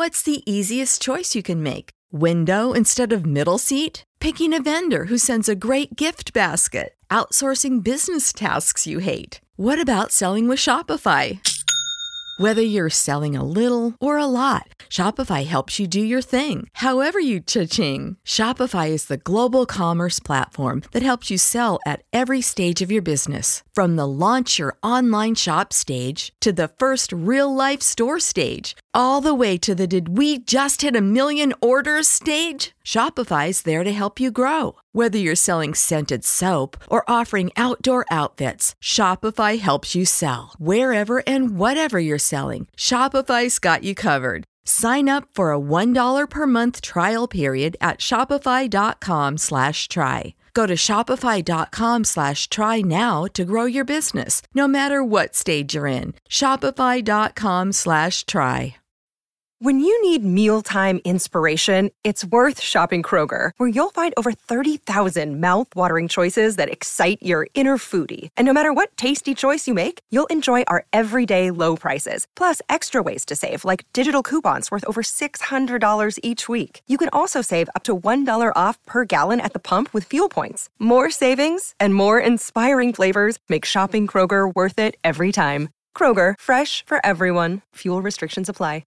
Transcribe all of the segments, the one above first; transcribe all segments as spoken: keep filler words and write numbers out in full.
What's the easiest choice you can make? Window instead of middle seat? Picking a vendor who sends a great gift basket? Outsourcing business tasks you hate? What about selling with Shopify? Whether you're selling a little or a lot, Shopify helps you do your thing, however you cha-ching. Shopify is the global commerce platform that helps you sell at every stage of your business. From the launch your online shop stage to the first real-life store stage, all the way to the did we just hit a million orders stage. Shopify's there to help you grow. Whether you're selling scented soap or offering outdoor outfits, Shopify helps you sell. Wherever and whatever you're selling, Shopify's got you covered. Sign up for a one dollar per month trial period at shopify.com slash try. Go to shopify.com slash try now to grow your business, no matter what stage you're in. Shopify.com slash try. When you need mealtime inspiration, it's worth shopping Kroger, where you'll find over thirty thousand mouth-watering choices that excite your inner foodie. And no matter what tasty choice you make, you'll enjoy our everyday low prices, plus extra ways to save, like digital coupons worth over six hundred dollars each week. You can also save up to one dollar off per gallon at the pump with fuel points. More savings and more inspiring flavors make shopping Kroger worth it every time. Kroger, fresh for everyone. Fuel restrictions apply.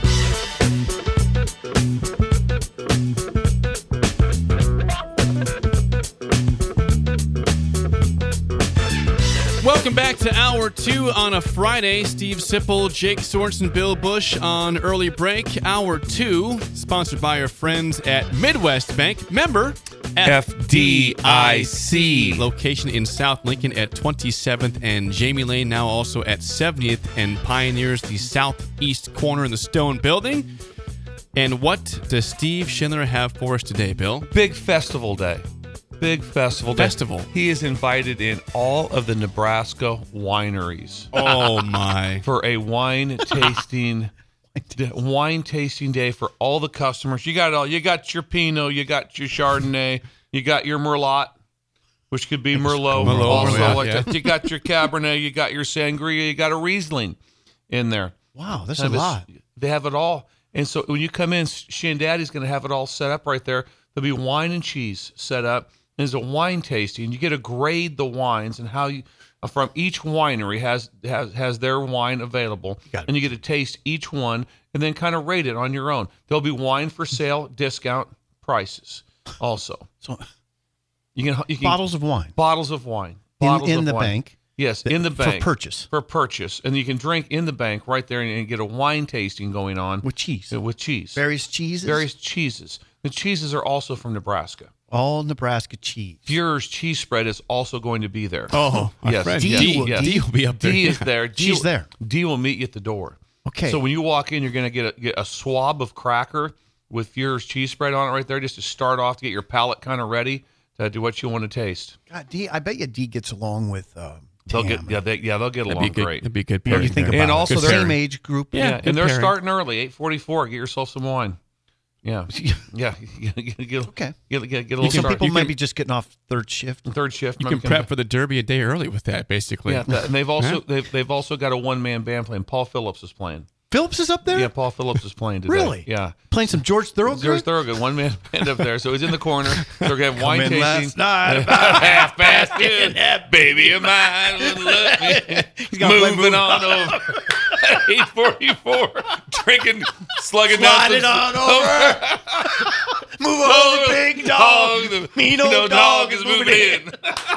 Welcome back to Hour two on a Friday. Steve Sipple, Jake Sorensen, Bill Bush on early break. Hour two, sponsored by our friends at Midwest Bank. Member F D I C. Location in South Lincoln at twenty-seventh and Jamie Lane, now also at seventieth and Pioneers, the southeast corner in the Stone Building. And what does Steve Schindler have for us today, Bill? Big festival day. Big festival day. Festival. He is invited in all of the Nebraska wineries. Oh, my. For a wine tasting wine tasting day for all the customers. You got it all. You got your Pinot, you got your Chardonnay, you got your Merlot, which could be Merlot. Merlot, also Merlot, like yeah. that. You got your Cabernet, you got your Sangria, you got a Riesling in there. Wow, that's Have a lot. They have it all. And so when you come in, Shandaddy's going to have it all set up right there. There'll be wine and cheese set up. There's a wine tasting. You get to grade the wines and how you from each winery has has has their wine available, and you get to taste each one and then kind of rate it on your own. There'll be wine for sale, discount prices also. So you can, you can bottles of wine, bottles of wine, in, bottles in of the wine. bank. Yes, th- in the bank for purchase. For purchase, and you can drink in the bank right there and, and get a wine tasting going on with cheese. With cheese, various cheeses, various cheeses. The cheeses are also from Nebraska. All Nebraska cheese. Fuhrer's cheese spread is also going to be there. Oh, yes. friend. yes. D, yes. D will be up there. D is there. D She's will, there. D will meet you at the door. Okay. So when you walk in, you're going to get a, get a swab of cracker with Fuhrer's cheese spread on it right there, just to start off to get your palate kind of ready to do what you want to taste. God, D, I bet you D gets along with. Uh, They'll Tam. get yeah they yeah they'll get That'd along be good, great. That'd be a good. What do pairing you think there. about And it? also Good they're- same age group. Yeah, good and they're pairing. starting early, eight forty-four. Get yourself some wine. Yeah, yeah. Get, get, get, Okay. Get, get, get a You little Some start. people You might can- be just getting off third shift. third shift. You maybe can prep for the Derby a day early with that, basically. Yeah, that, and they've also Huh? they've they've also got a one man band playing. Paul Phillips is playing. Phillips is up there. Yeah, Paul Phillips is playing today. Really? Yeah. Playing some George Thorogood. George Thorogood, one man band up there. So he's in the corner. So we're gonna have wine Come in tasting. last night about half past ten. Baby of mine would let me. He's got to play Moving Move on over. eight forty-four. Drinking, slugging Slide down it some- on over. Move over, big dog. The Mean mean old dog is moving in.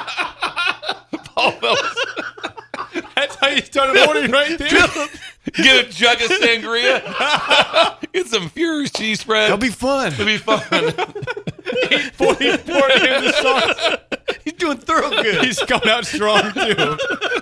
Paul Phillips. That's how you start a morning right there. Get a jug of sangria. Get some Fuhrer's cheese spread. That'll be fun. It'll be fun. eight forty-four in the sauce. He's doing Thorogood. He's coming out strong, too.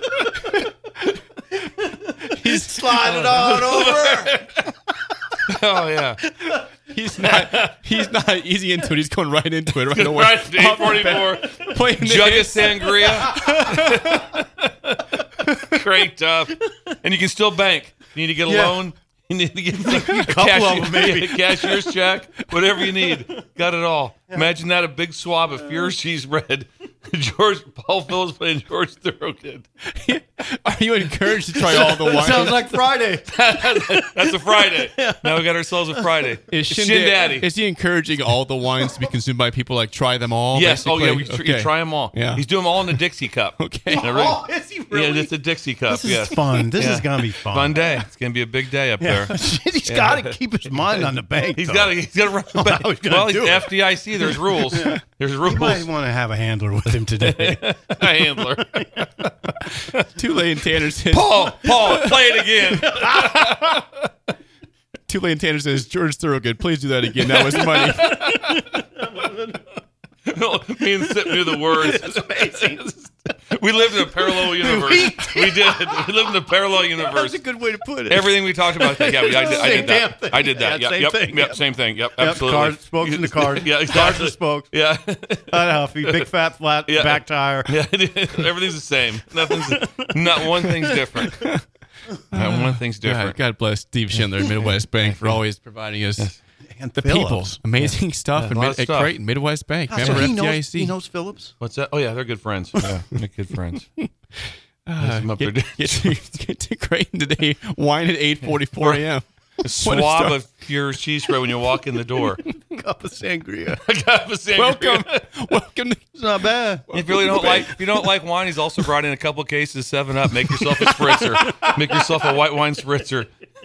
He's sliding on over. Oh, yeah. He's not He's not easy into it. He's going right into it right away. Right, eight forty-four. Playing the Jug of hits. sangria. Cranked up. And you can still bank. You need to get a Yeah. loan. You need to get a couple of them, maybe. cashier's check. Whatever you need. Got it all. Imagine that, a big swab of Fuhrer's cheese bread George Paul Phillips playing George Thorogood. Are you encouraged to try all the wines? Sounds like Friday. That's a Friday. Now we got ourselves a Friday. Is Shin Shin Daddy. Is he encouraging all the wines to be consumed by people like try them all? Yes. Basically? Oh yeah. We tr- okay. You try them all. Yeah. He's doing them all in the Dixie cup. Okay. And everything- Oh, is he really? Yeah, it's a Dixie cup. This is yes. fun. This Yeah. is gonna be fun. Fun day. It's gonna be a big day up Yeah. there. He's got to keep his mind on the bank. He's though. got to. He's got to run the back. How he's gonna Well, he's do it. F D I C. There's rules. There's rules. You might want to have a handler with him today. A handler. Tulane Tanner says. Paul. Paul. Play it again. Tulane Tanner says George Thorogood. Please do that again. That was money. Me and Sip knew the words. That's amazing. We lived in a parallel universe. We did. We lived in a parallel universe. That's a good way to put it. Everything we talked about. Yeah, I did, I did Same damn that. thing. I did that. Yeah, Yep, same yep, thing. Yep, Yep. same thing. Yep, Yep, absolutely. cars, spokes in the car. Yeah, Cars exactly. and spokes. Yeah. Unhealthy. Big fat flat Yeah. back tire. Yeah, everything's the same. Nothing's. Not one thing's different. Not one thing's God, different. God bless Steve Schindler, Midwest Bank, for always providing us And the Phillips. people. Amazing stuff Yeah, in a lot Mid- of at stuff. Creighton, Midwest Bank. Ah, so Remember he F D I knows, C? he knows Phillips. What's that? Oh yeah, they're good friends. Yeah, they're good friends. Uh, them up get, there. get, to, get to Creighton today. Wine at eight forty-four a.m. A swab of pure cheese spread when you walk in the door. Cup of sangria. I got a sangria. Welcome, welcome. To, It's not bad. If you really don't like, if you don't like wine, he's also brought in a couple cases of Seven Up. Make yourself a spritzer. Make yourself a white wine spritzer.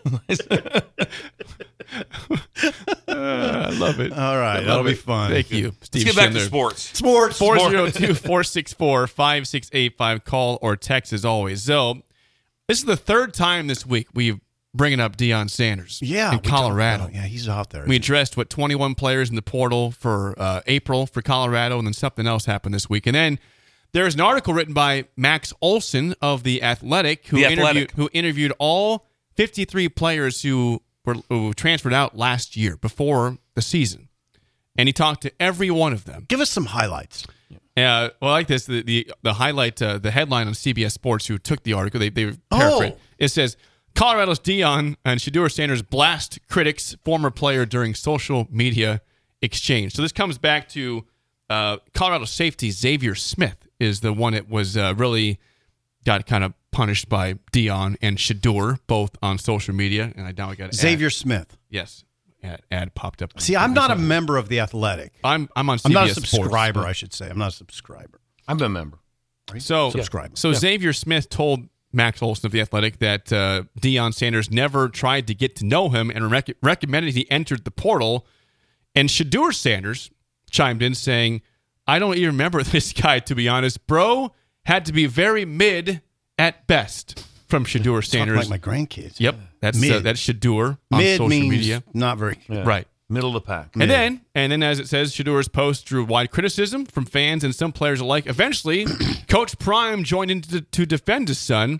uh, I love it. All right. That'll be fun. Thank you, Steve Let's get back Schindler. to sports. Sports. four oh two, four six four, five six eight five. Call or text as always. So, this is the third time this week we've bringing up Deion Sanders Yeah. in we talked Colorado. about- Yeah, he's out there. We addressed what twenty-one players in the portal for uh, April for Colorado, and then something else happened this week. And then there's an article written by Max Olson of The Athletic, who The interviewed Athletic. who interviewed all fifty-three players who were who transferred out last year before the season, and he talked to every one of them. Give us some highlights. Uh, well, I like this. The the, the highlight, uh, the headline on C B S Sports, who took the article, they they paraphrase. Oh. It says Colorado's Deion and Shedeur Sanders blast critics, former player during social media exchange. So this comes back to uh, Colorado safety Xavier Smith is the one that was uh, really got kind of punished by Deion and Shedeur, both on social media. And I now I got Xavier Smith. Yes, ad, ad popped up. See, I'm not a member of The Athletic. I'm I'm on C I'm B S not a Sports. subscriber, I should say. I'm not a subscriber. I'm a member. So, Subscribe. so Xavier Smith told Max Olson of The Athletic that uh, Deion Sanders never tried to get to know him and rec- recommended he entered the portal. And Shedeur Sanders chimed in saying, I don't even remember this guy, to be honest. Bro had to be very mid at best from Shedeur Sanders. Talking like my grandkids. Yep, that's uh, Mid. that's Shedeur on Mid social means media. not very. Yeah. Right. Middle of the pack. And then, and then, as it says, Shadeur's post drew wide criticism from fans and some players alike. Eventually, Coach Prime joined in to, to defend his son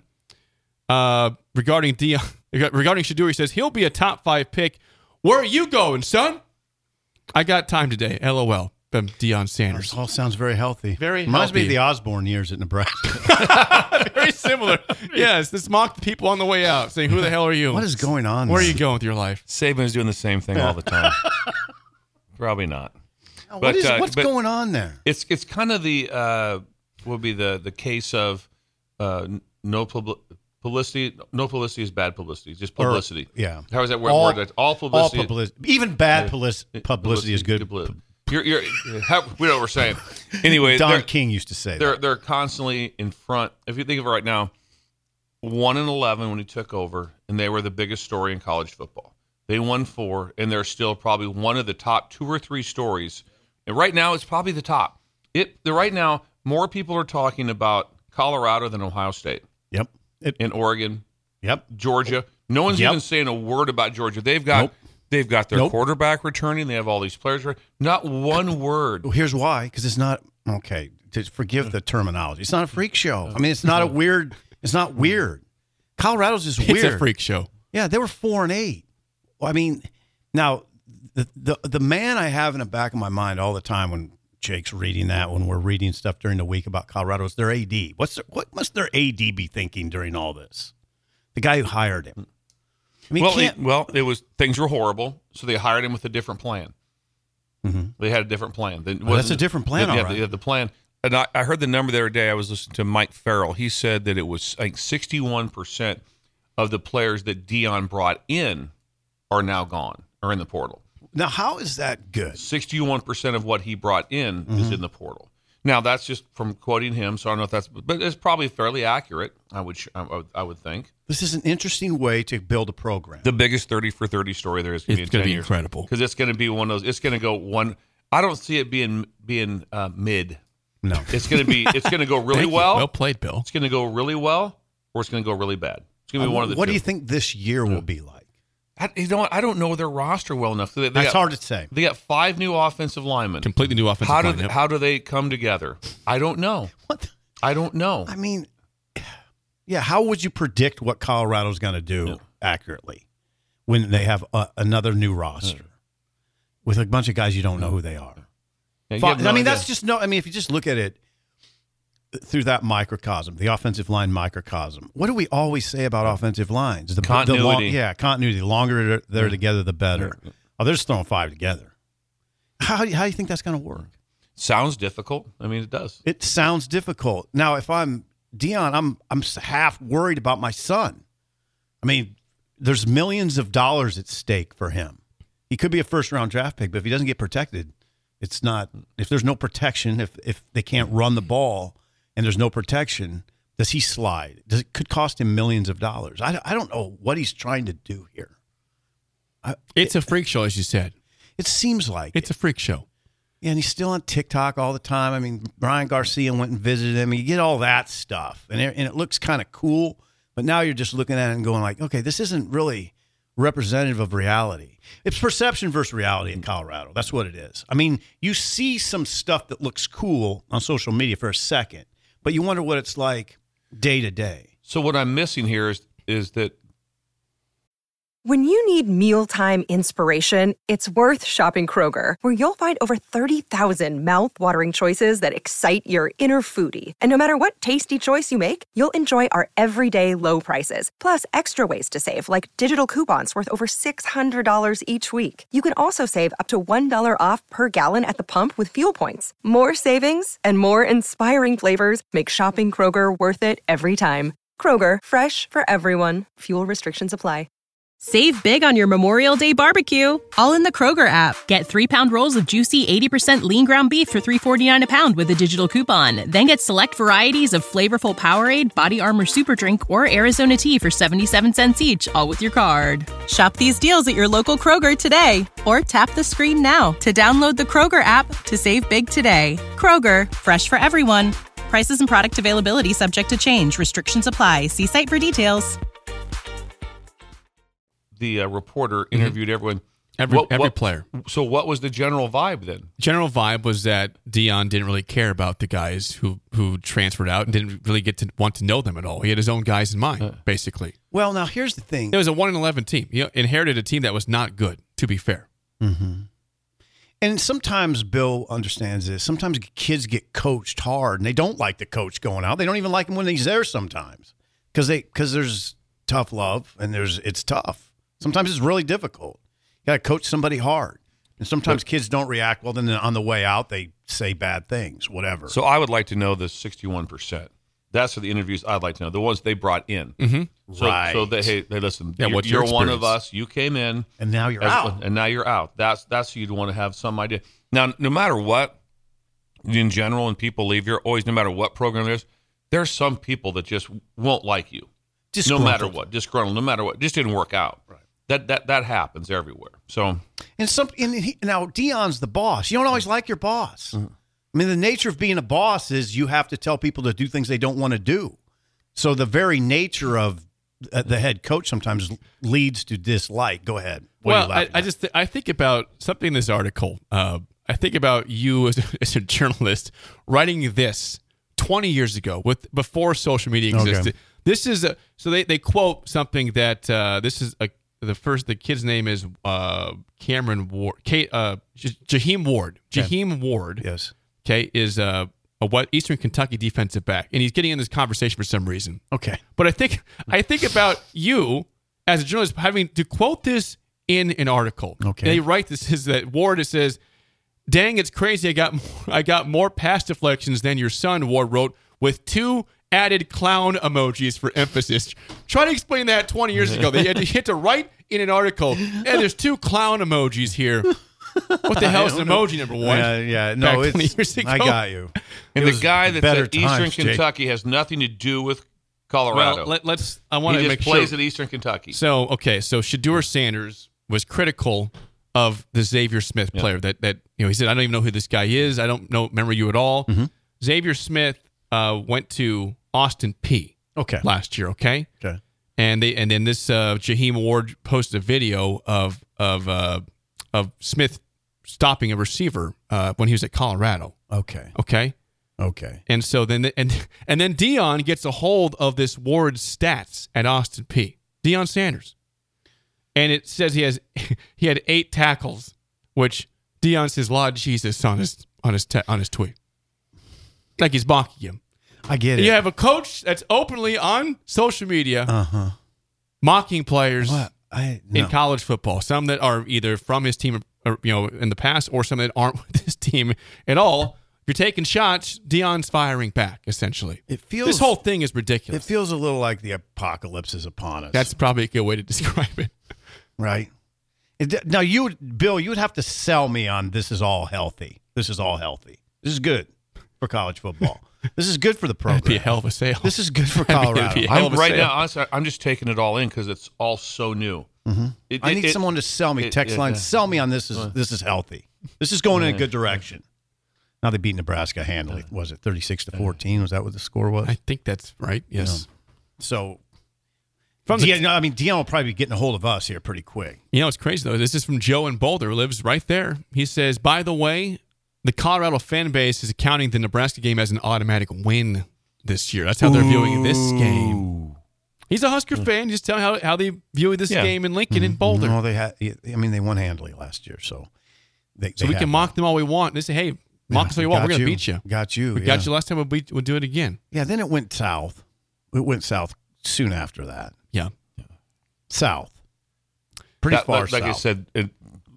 uh, regarding Deion, regarding Shedeur. He says he'll be a top five pick. Where are you going, son? I got time today. L O L. From Deion Sanders. This all sounds very healthy. Very Reminds me healthy. of the Osborne years at Nebraska. Very similar. Yes, this mocked people on the way out, saying, "Who the hell are you? What is going on Where are there? you going with your life?" Saban is doing the same thing all the time. Probably not. What But, is- uh, what's but- going on there? It's it's kind of the uh, would be the the case of uh, no publi- publicity. No publicity is bad publicity. Just Or- publicity. yeah. How is that word? All- word that all publicity. All publicity. Even bad publici- publicity is good. Publicity. You're, you're, how, we know what we're saying. Anyway, Don they're, King used to say they're that. they're constantly in front. If you think of it right now, one and eleven when he took over, and they were the biggest story in college football. They won four, and they're still probably one of the top two or three stories. And right now, it's probably the top. It the right now more people are talking about Colorado than Ohio State Yep. It, and Oregon, yep. Georgia. No one's Yep. even saying a word about Georgia. They've got Nope. they've got their Nope. quarterback returning. They have all these players. Not one word. Well, here's why. Because it's not, okay, to forgive the terminology. It's not a freak show. I mean, it's not a weird, it's not weird. Colorado's just weird. It's a freak show. Yeah, they were four and eight. Well, I mean, now the, the the man I have in the back of my mind all the time when Jake's reading that, when we're reading stuff during the week about Colorado, is their A D. What's their, what must their A D be thinking during all this? The guy who hired him. I mean, well, can't, it, well, it was things were horrible, so they hired him with a different plan. Mhm. They had a different plan. They- Oh, that's a different plan, Yeah, all right. they had the plan. and I, I heard the number the other day. I was listening to Mike Farrell. He said that it was like sixty-one percent of the players that Deion brought in are now gone, are in the portal. Now, how is that good? sixty-one percent of what he brought in mm-hmm. is in the portal. Now, that's just from quoting him, so I don't know if that's, but it's probably fairly accurate, I would I would, I would think. This is an interesting way to build a program. The biggest thirty for thirty story there is going to be in ten be years. Incredible. Because it's going to be one of those, it's going to go one, I don't see it being being uh, mid. No. It's going to be, it's going to go really Thank well. You. Well played, Bill. It's going to go really well, or it's going to go really bad. It's going to be um, one of the What two. do you think this year will be like? I, you know what? I don't know their roster well enough. They, they That's got, hard to say. They got five new offensive linemen. Completely new offensive how do line. they, Yep. How do they come together? I don't know. What? The, I don't know. I mean, yeah, how would you predict what Colorado's going to do Yeah. accurately when they have a, another new roster with a bunch of guys you don't know who they are? Yeah, you Fi- have no I mean, idea. that's just no. I mean, if you just look at it through that microcosm, the offensive line microcosm, what do we always say about offensive lines? The Continuity. The long, yeah, continuity. The longer they're, they're together, the better. Oh, they're just throwing five together. How, do you- how do you think that's going to work? Sounds difficult. I mean, it does. It sounds difficult. Now, if I'm Deion, I'm I'm half worried about my son. I mean, there's millions of dollars at stake for him. He could be a first round draft pick, but if he doesn't get protected, it's not. If there's no protection, if if they can't run the ball and there's no protection, does he slide? Does it could cost him millions of dollars? I, I don't know what he's trying to do here. I, It's a freak show, as you said. It seems like It's it. a freak show. Yeah, and he's still on TikTok all the time. I mean, Brian Garcia went and visited him. You get all that stuff, and it, and it looks kind of cool. But now you're just looking at it and going like, okay, this isn't really representative of reality. It's perception versus reality in Colorado. That's what it is. I mean, you see some stuff that looks cool on social media for a second, but you wonder what it's like day to day. So what I'm missing here is is that When you need mealtime inspiration, it's worth shopping Kroger, where you'll find over thirty thousand mouth-watering choices that excite your inner foodie. And no matter what tasty choice you make, you'll enjoy our everyday low prices, plus extra ways to save, like digital coupons worth over six hundred dollars each week. You can also save up to one dollar off per gallon at the pump with fuel points. More savings and more inspiring flavors make shopping Kroger worth it every time. Kroger, fresh for everyone. Fuel restrictions apply. Save big on your Memorial Day barbecue, all in the Kroger app. Get three-pound rolls of juicy eighty percent lean ground beef for three forty-nine a pound with a digital coupon. Then get select varieties of flavorful Powerade, Body Armor Super Drink, or Arizona tea for seventy-seven cents each, all with your card. Shop these deals at your local Kroger today, or tap the screen now to download the Kroger app to save big today. Kroger, fresh for everyone. Prices and product availability subject to change. Restrictions apply. See site for details. the uh, reporter interviewed everyone. Every What- every what- player. So what was the general vibe then? General vibe was that Deion didn't really care about the guys who who transferred out and didn't really get to want to know them at all. He had his own guys in mind, basically. Well, now here's the thing. It was a one and eleven team. He inherited a team that was not good. To be fair, And sometimes Bill understands this. Sometimes kids get coached hard, and they don't like the coach going out. They don't even like him when he's there sometimes because they because there's tough love and there's it's tough. Sometimes it's really difficult. You got to coach somebody hard, and sometimes kids don't react well. Then on the way out, they say bad things, whatever. So I would like to know the sixty-one percent. That's for the interviews I'd like to know. The ones they brought in. mm-hmm. So, Right. so they, hey, they listen. Yeah, you're what's your you're one of experience? us. You came in, and now you're as- out. and now you're out. That's that's you'd want to have some idea. Now, no matter what, in general, and people leave, you're always no matter what program there's, there's some people that just won't like you, no matter Disgruntled. what, disgruntled, no matter what, just didn't work out. Right. That that that happens everywhere. So And some and he, now Deion's the boss. You don't always like your boss. I mean, the nature of being a boss is you have to tell people to do things they don't want to do. So the very nature of uh, the head coach sometimes leads to dislike. Go ahead. What are you well, I, laughing I at? just th- I think about something in this article. Uh, I think about you as a, as a journalist writing this twenty years ago, with before social media Okay. existed. This is a, so they, they quote something that uh, this is a, the first the kid's name is uh, Cameron Ward, K, uh, J- Jaheim Ward, Jaheim Ward. Yes. Okay, is uh, a what Eastern Kentucky defensive back, and he's getting in this conversation for some reason. Okay. But I think I think about you as a journalist having to quote this in an article. Okay. And they write this is that Ward it says Dang, it's crazy. I got I got more pass deflections than your son, Ward wrote, with two added clown emojis for emphasis. Try to explain that twenty years ago. They had to, hit to write in an article, and there's two clown emojis here. What the hell is an emoji, number one? Yeah, yeah. No, Back twenty it's, years ago. I got you. And It the was guy that's better at Eastern times, Jake. Kentucky has nothing to do with Colorado. Well, let, let's. I want he to just make plays sure. at Eastern Kentucky. So okay, so Shedeur Sanders was critical of the Xavier Smith player. Yeah. That that you know he said, I don't even know who this guy is. I don't know remember you at all. Mm-hmm. Xavier Smith uh, went to Austin Peay Okay. last year. Okay. Okay. And they and then this uh, Jaheim Ward posted a video of of uh, of Smith stopping a receiver uh, when he was at Colorado. Okay. Okay. Okay. And so then and and then Deion gets a hold of this Ward's stats at Austin Peay. Deion Sanders. And it says he has he had eight tackles, which Deion says, "Lord Jesus" on his on his te- on his tweet, like he's mocking him. I get it. You have a coach that's openly on social media Uh-huh. mocking players What? I no. in college football. Some that are either from his team, or, you know, in the past, or some that aren't with his team at all. If you're taking shots, Deion's firing back. Essentially, It feels this whole thing is It ridiculous. feels a little like the apocalypse is upon us. That's probably a good way to describe it. right. It, now you, would, Bill, you would have to sell me on this is all healthy. This is all healthy. This is good for college football. This is good for the program. That'd be a hell of a sale. This is good for That'd be- Colorado. that'd be a hell I'm of a right sale. now, honestly, I'm just taking it all in because it's all so new. Mm-hmm. It- I it- need it- someone to sell me. it- Text it- line, uh, sell me on this is this is healthy. This is going in a good direction. Now they beat Nebraska handily. Was it thirty-six to fourteen? Was that what the score was? I think that's right. Yes. So, From the- Deion, no, I mean, Deion will probably be getting a hold of us here pretty quick. You know, it's crazy, though. This is from Joe in Boulder, who lives right there. He says, by the way, the Colorado fan base is accounting the Nebraska game as an automatic win this year. That's how they're viewing this game. He's a Husker fan. Just tell how, how they view this Yeah. game in Lincoln and Boulder. No, they had. I mean, they won handily last year, so they, So they we have can mock them all we want. They say, hey, mock us all you want. We're going to beat you. Got you. We yeah. got you last time. We'll, beat, we'll do it again. Yeah. Then it went south. It went south soon after that. Yeah. South. Pretty that- far like, like I south. said, it,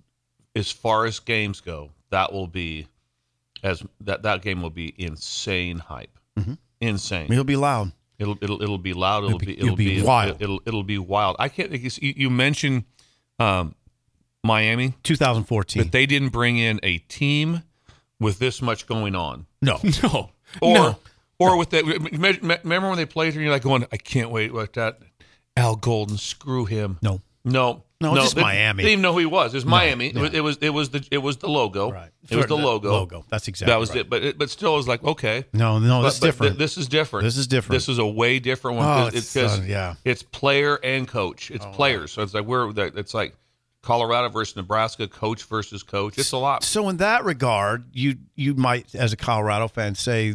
as far as games go, that will be as that that game will be insane hype. Mhm. Insane. It'll be loud. It'll it'll it'll be loud. It'll, It'll be- be it'll, it'll be be, wild. It'll it'll be wild. I can't. You, you mentioned um, Miami, twenty fourteen. but they didn't bring in a team with this much going on, no. No. or no. or with that. Remember when they played here? And you're like going, I can't wait. What that Al Golden? Screw him. No. No, No, it's just they, Miami. They didn't even know who he was. It was Miami. no. It, was, it was it was the it was the logo. Right. It was For the the logo. logo. That's exactly that was right. it. But it, but still, it was like okay. No, no, But- this is but different. th- this is different. This is different. This is a way different one. Oh, 'cause it's, because uh, yeah. it's player and coach. It's players. So it's like we're it's like Colorado versus Nebraska, coach versus coach. It's a lot. So in that regard, you you might, as a Colorado fan, say,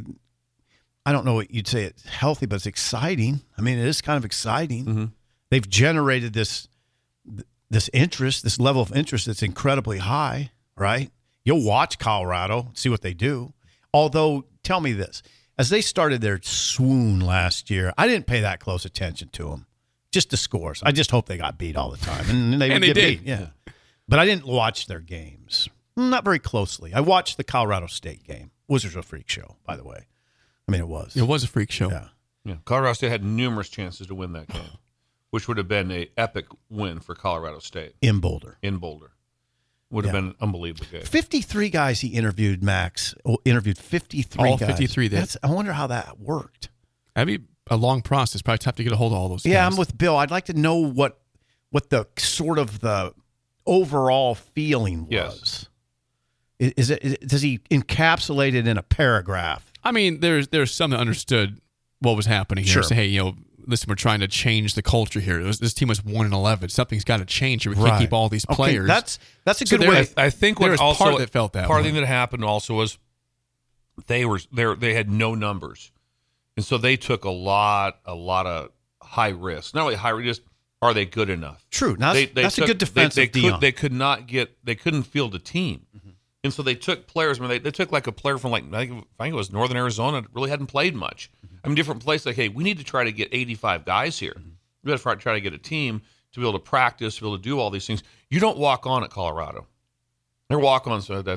I don't know what you'd say. It's healthy, but it's exciting. I mean, it is kind of exciting. Mm-hmm. They've generated this this interest, this level of interest that's incredibly high. Right? You'll watch Colorado, see what they do. Although, tell me this: as they started their swoon last year, I didn't pay that close attention to them. Just the scores. I just hope they got beat all the time, and they would And they get did. beat. Yeah, but I didn't watch their games. Not very closely. I watched the Colorado State game. Was a freak show, by the way. I mean, it was. It was a freak show. Yeah. Yeah. Colorado State had numerous chances to win that game, which would have been a epic win for Colorado State In Boulder. in Boulder. Would have Yeah. been an unbelievable game. fifty-three guys he interviewed, Max. Oh, interviewed fifty-three All guys. fifty-three did. That's, I wonder how that worked. That'd be a long process. Probably tough to get a hold of all those Yeah, guys. I'm with Bill. I'd like to know what what the sort of the overall feeling was. Yes. Is, is it is, does he encapsulate it in a paragraph? I mean, there's there's some that understood what was happening here. Sure. Say, hey, you know, listen, we're trying to change the culture here. This, this team was one and eleven. Something's got to change here. We can't Right. keep all these Okay, players. that's that's a So good there way. is- I, I think there what was also part that felt that part of way. the thing that happened also was they were they they had no numbers, and so they took a lot a lot of high risk. Not only high risk, just are they good enough? True. Now, They, that's they that's took- a good defense They, of they Deion. could they could not get they couldn't field a team, and so they took players. I mean, they, they took like a player from like I think, I think it was Northern Arizona that really hadn't played much. I mean, different places. Like, hey, we need to try to get eighty-five guys here. We got to try, try to get a team to be able to practice, to be able to do all these things. You don't walk on at Colorado. They're walk on so that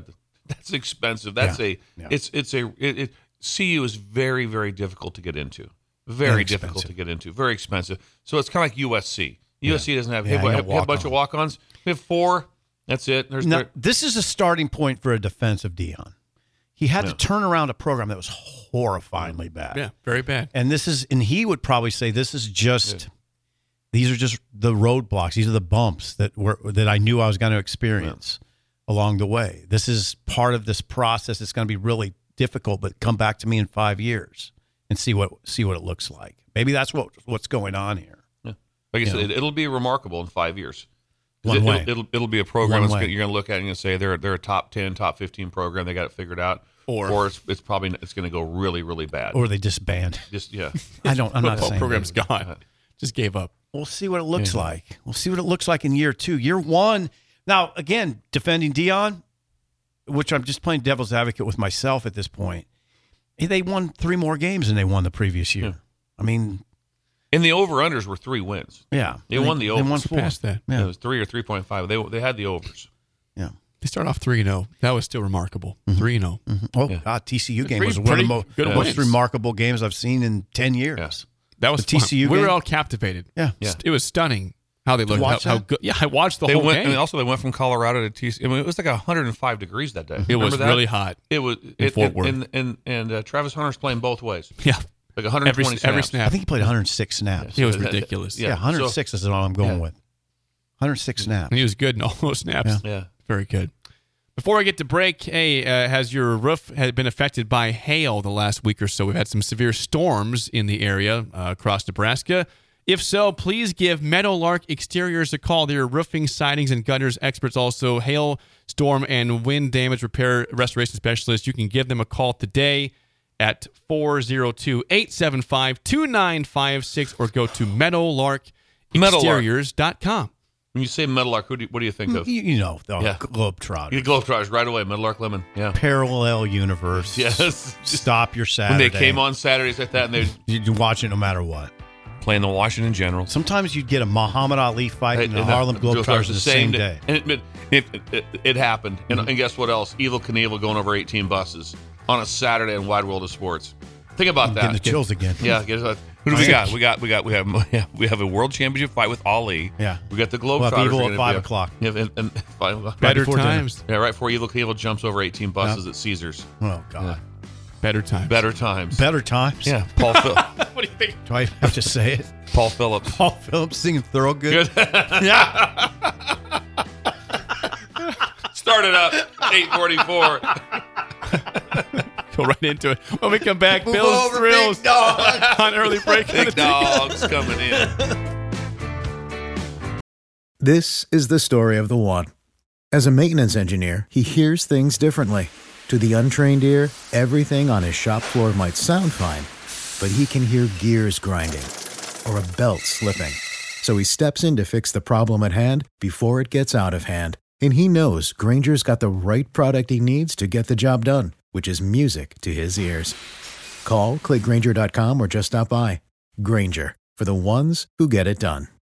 That's expensive. That's Yeah. a Yeah. it's it's a it, it, C U is very very difficult to get into. Very Very difficult expensive. to get into. Very expensive. So it's kind of like U S C. U S C doesn't have, Yeah, have, you have, got have a bunch of walk-ons. We have four. That's it. There's Now, there- this is a starting point for a defense of Dion. He had Yeah. to turn around a program that was horrifyingly bad. Yeah, very bad. And this is, and he would probably say, this is just, these are just the roadblocks. These are the bumps that were that I knew I was going to experience along the way. This is part of this process. It's going to be really difficult, but come back to me in five years and see what see what it looks like. Maybe that's what what's going on here. yeah. like I said, it, it'll be remarkable in five years. 'Cause One it, way. It'll, it'll it'll be a program One that's way. gonna, you're going to look at and you're going to say they're they're a top ten, top fifteen program. They got it figured out. Or- or it's, it's probably it's going to go really really bad. Or they disband. just yeah. I don't. I'm not Football saying program's they would. gone. Just gave up. We'll see what it looks like. We'll see what it looks like in year two. Year one. Now, again, defending Dion, which I'm just playing devil's advocate with myself at this point. They won three more games than they won the previous year. Yeah. I mean, And the over-unders were three wins. yeah. They won the They won overs. four. Past that. Yeah. It was three or three point five. They they had the overs. Yeah. They start off three and oh. That was still remarkable. Mm-hmm. three and oh. Oh, Yeah. God. T C U game Three was one of the pretty mo- good most wins. remarkable games I've seen in ten years. Yeah. That was The T C U fun. We game? were all captivated. Yeah. Yeah. It was stunning how they looked. How, watch how that? good. Yeah, I watched the They whole went. game. And also, they went from Colorado to T C U. I mean, it was like one hundred five degrees that day. it Remember was that? really hot. It was. in It, Fort and, Worth. and and and uh, Travis Hunter's playing both ways. Yeah. Like one hundred Every, twenty every snaps. snap. I think he played one hundred six snaps. It was Yeah. ridiculous. Yeah, Yeah. one hundred six is what I'm going Yeah. with. one hundred six snaps. And he was good in all those snaps. Yeah. Yeah. Very good. Before I get to break, hey, uh, has your roof had been affected by hail the last week or so? We've had some severe storms in the area uh, across Nebraska. If so, please give Meadowlark Exteriors a call. They're roofing, sidings, and gutters experts. Also, hail, storm, and wind damage repair restoration specialists. You can give them a call today at four oh two, eight seven five, two nine five six or go to meadowlark exteriors dot com. When you say Meadowlark, who do you, what do you think of? You, you know, the Yeah. Globetrotters. You Globetrotters right away. Meadowlark Lemon. Yeah. Parallel universe. Yes. Stop your When Saturday. they came on Saturdays like that, and they'd You'd watch it no matter what. play in the Washington Generals. Sometimes you'd get a Muhammad Ali fight and the Harlem Globetrotters the same day. And it, it, it, it, it happened. And, and guess what else? Evil Knievel going over eighteen buses on a Saturday in Wide World of Sports. Think about that. Getting the chills again. Yeah. Guess what? Who do we got? We got we got we have yeah, we have a world championship fight with Ali. Yeah. We got the We'll have Globetrotters. Evil are at gonna five be- o'clock. Yeah, and, and five, Better before dinner. times. yeah, right before Evil Knievel jumps over eighteen buses at Caesars. Oh, God. Better times. Better times. Better times. Yeah. Paul Phil- What do you think? Do I have to say it? Paul Phillips. Paul Phillips singing Thorogood. Good. Yeah. Started up eight forty-four. Go right into it. When we come back, Bill's over, Thrills big dog. on early break. Big dogs coming in. This is the story of the one. As a maintenance engineer, he hears things differently. To the untrained ear, everything on his shop floor might sound fine, but he can hear gears grinding or a belt slipping. So he steps in to fix the problem at hand before it gets out of hand. And he knows Grainger's got the right product he needs to get the job done, which is music to his ears. Call, click Grainger dot com, or just stop by. Grainger, for the ones who get it done.